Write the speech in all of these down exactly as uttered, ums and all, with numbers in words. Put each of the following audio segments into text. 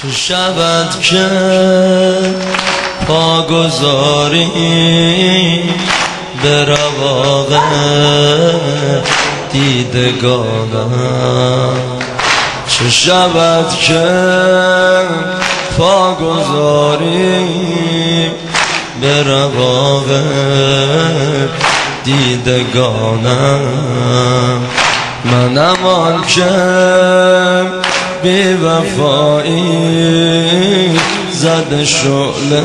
چه شود که پا گذاری به رواق دیدگانم، چه شود که پا گذاری به رواق دیدگانم. منم آن که بی وفایی زد شعله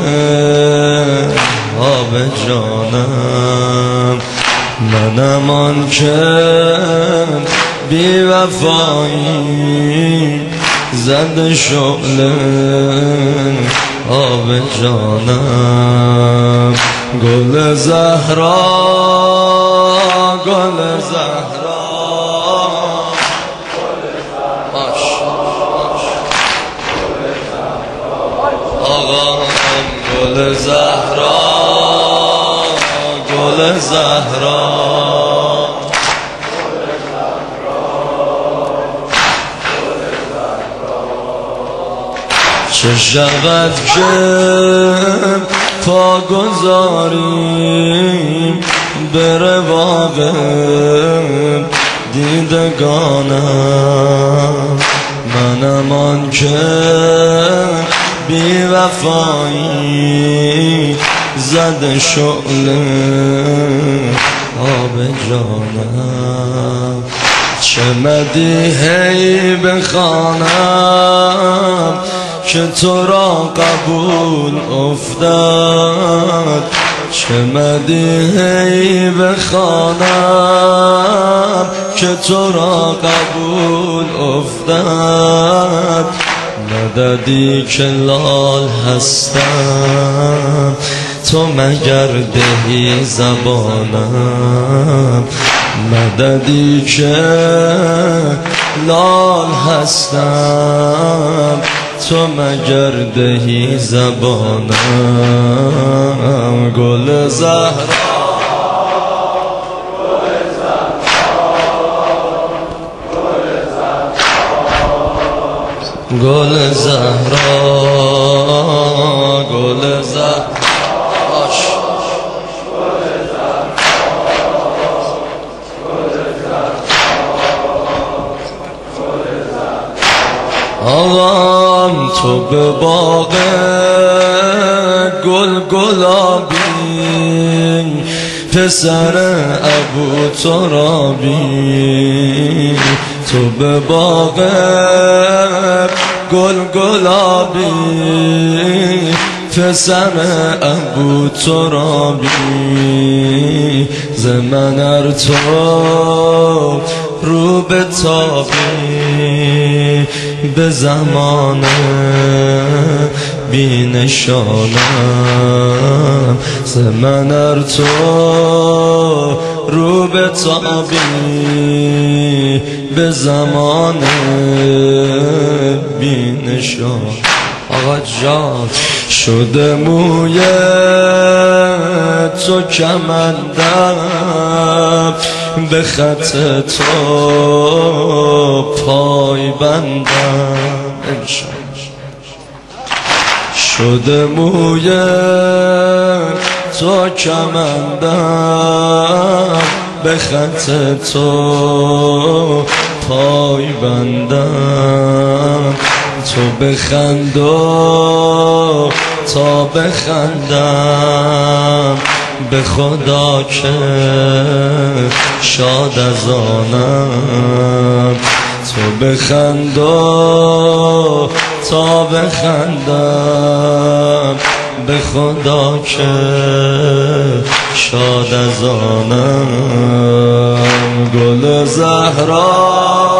آب جانم، منم آن که بی وفایی زد شعله آب جانم. گل زهرا گل زهرا آقا گل زهرا گل زهرا چه شود که پا گذاریم به رواق دیدگانم، منم آن که بی وفایی زد شعله آب جانم. چه مدیحی بخوانم که تو را قبول افتاد، چه مدیحی بخوانم که تو را قبول افتاد. مددی که لال هستم تو مگر دهی زبانم، مددی که لال هستم تو مگر دهی زبانم. گل زهرا گل زهرا گل زهرا آقام تو به باغ گل گلابی پسر ابو ترابی، تو به باغ گل گلابی پسر ابو ترابی. ز من ار تو رو به تابی به زمان بی نشانم، ز من ار تو رو به تابی به زمان بی نشان. آقا جان شده موی تو کمندم به خط تو پای بندم، شده موی تو کمندم به خط تو پای بندم. تو بخند و تا بخندم به خدا که شاد از آنم، تو بخند و تا بخندم به خدا که شاد از آنم. گل زهرا